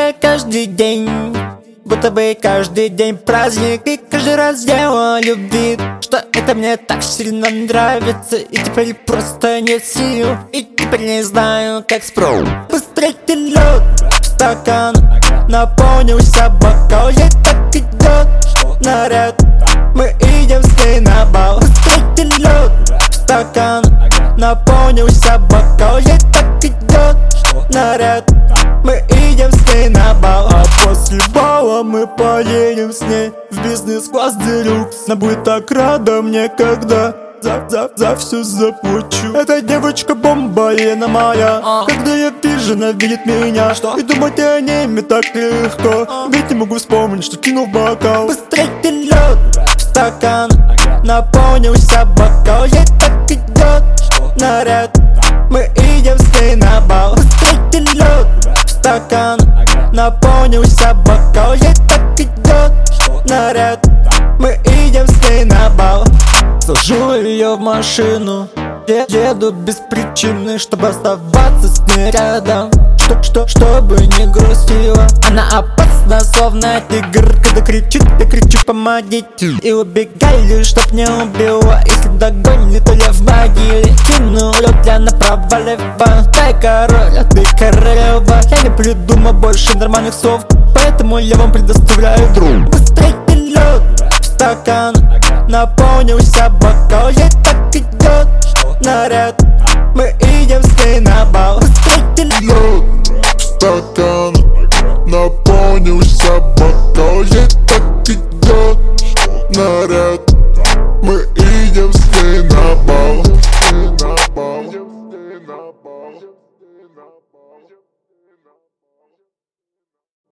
бы каждый день, будто бы каждый день праздник. И каждый раз делаю вид, что это мне так сильно нравится. И теперь просто нет сил, и теперь не знаю, как спру. Быстрее лед в стакан, наполнился бокал. Я так идет наряд, мы идем с ней на бал. Быстрее лед в стакан, наполнился бокал. Я так идет наряд, мы идем с ней на бал. А после бала мы поедем с ней в бизнес-класс делюкс. Она будет так рада мне, когда за все заплачу. Эта девочка бомба, и она моя. Когда я вижу, она видит меня. И думать о ней мне так легко, ведь не могу вспомнить, что кинул в бокал. Быстрее лед в стакан, наполнился бокал. Я так идет наряд, мы идем с ней на бал. Быстрее лед в стакан, наполнился бокал. Я так идет наряд, мы идем с ней на бал. Сажу ее в машину, еду без причины, чтобы оставаться с ней рядом. Чтобы не грустила. Она опасна, словно тигр. Когда кричит, я кричу помогите. И убегаю, чтоб не убила. Если догонит, то я в могиле. Кину лед, я направо-лево. Дай король, а ты королева. Я не придумал больше нормальных слов, поэтому я вам предоставляю друг. Быстрее лед в стакан, наполнился бокал. Я так идет наряд, мы идем с ней на бал. Быстрее лед в стакан, наполнился бокал. Я так идет наряд, мы идем с ней на бал.